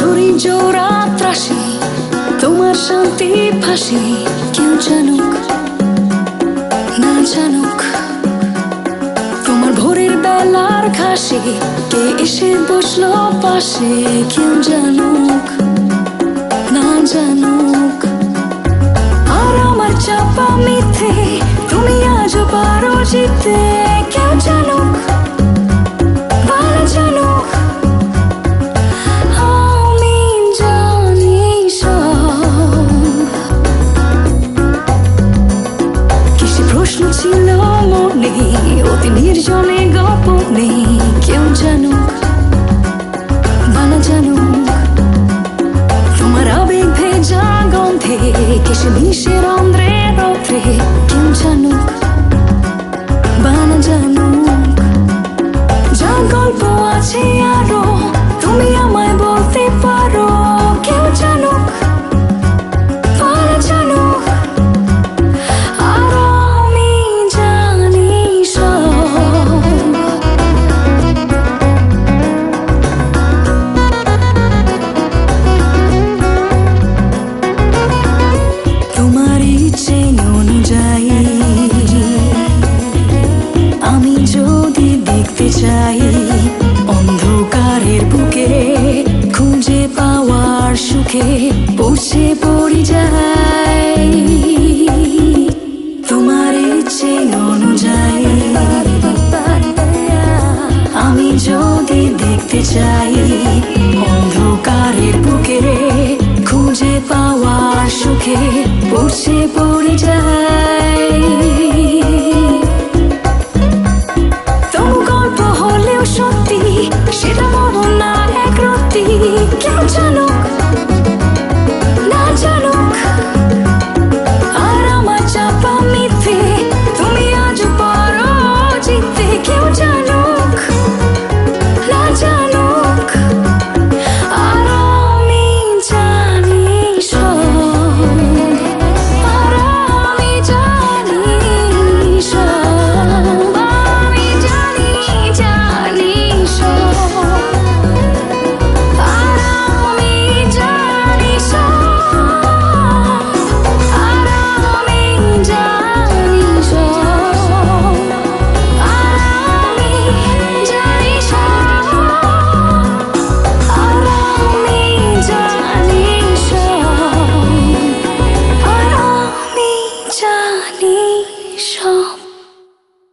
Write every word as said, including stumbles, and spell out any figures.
ঘড়ি জোড়া ত্রাসে তোমার শান্তি ফাঁসে কেউ জানুক না জানুক তোমার ভোরের বেলার ঘাসে কে এসে বসলো পাশে কেউ জানুক না জানুক আর আমার চাপা মিথ্যে তুমি আজও পারো জিততে কেউ জানুক বা না জানুক আমি জানি সব কিসে প্রশ্ন ছিল মনে অতি নির্জনে গোপনে কেউ জানুক বা না জানুক তোমার আবেগ ভেজা গন্ধে কিসে বিষের অন্ধ্রে রন্ধ্রে কেউ জানুক বা না জানুক যা গল্প আছে আরো তুমি আমায় বলতে পারো কেউ জানুক বা না জানুক আর আমি জানি সব তোমার ইচ্ছে অনুযায়ী আমি যদি দেখতে চাই অন্ধকারের বুকে খুঁজে পাওয়ার সুখে পৌঁছে পড়ি যাই তোমার ইচ্ছে অনুযায়ী আমি যদি দেখতে চাই অন্ধকারের বুকে খুঁজে পাওয়ার সুখে পৌঁছে পড়ি যাই তবু গল্প হলেও সত্যি সেটা বলো না এক রত্তি কেউ জানুক না জানুক আর আমার চাপা মিথ্যে তুমি আজ পারো জিততে কেউ জানুক না জানুক আর আমি জানি সব আর আমি জানি সব আমি জানি জানি সব আর আমি জানি সব আর আমি জানি সব আর আমি জানি সব আর আমি জানি সব আর আমি জানি সব